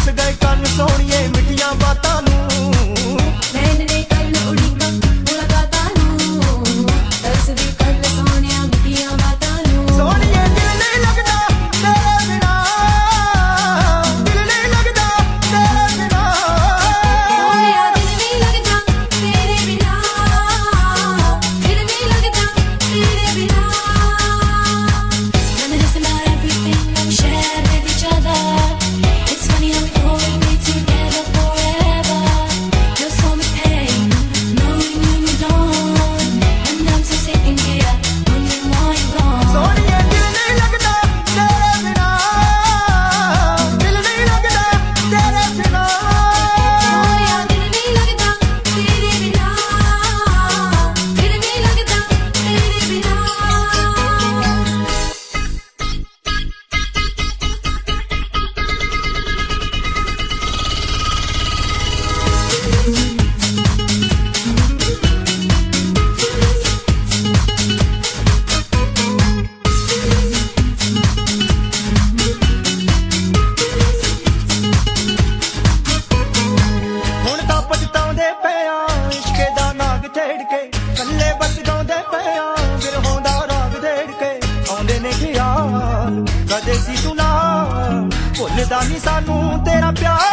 गए कन सोनिए मिठियां बातां नूं नैन ने कल उड़ीका मुलाकातां नूं तरसदी कल सोनिया मिठियां बातां नूं सोनिए दिल नहीं लगदा तेरे बिना दिल नहीं लगदा तेरे बिना सोनिया दिल नहीं लगदा तेरे बिना दिल नहीं लगदा तेरे बिना None of this about everything that we share with each other. It's funny how we always be together forever. You're so much pain, knowing you don't, and I'm still sitting here wondering why you're gone. सोनिए दिल नहीं लगदा तेरे बिना दिल नहीं लगदा तेरे बिना सोनिया दिल नहीं लगदा तेरे बिना दिल नहीं लगदा तेरे बिना ਹੁਣ ਤਾਂ ਪਛਤਾਉਂਦੇ ਪਿਆ ਇਸ਼ਕੇ ਦਾ ਨਾਗ ਛੇੜ ਕੇ ਕੱਲੇ ਬਸ ਗਾਉਂਦੇ ਪਿਆ ਬਿਰਹੋਂ ਦਾ ਰਾਗ ਢੇੜ ਕੇ ਆਉਂਦੇ ਨੇ ਖਿਆਲ ਕਦੇ ਸੀ ਤੂੰ ਨਾ ਭੁੱਲਦਾ ਨਹੀਂ ਸਾਨੂੰ ਤੇਰਾ ਪਿਆਰ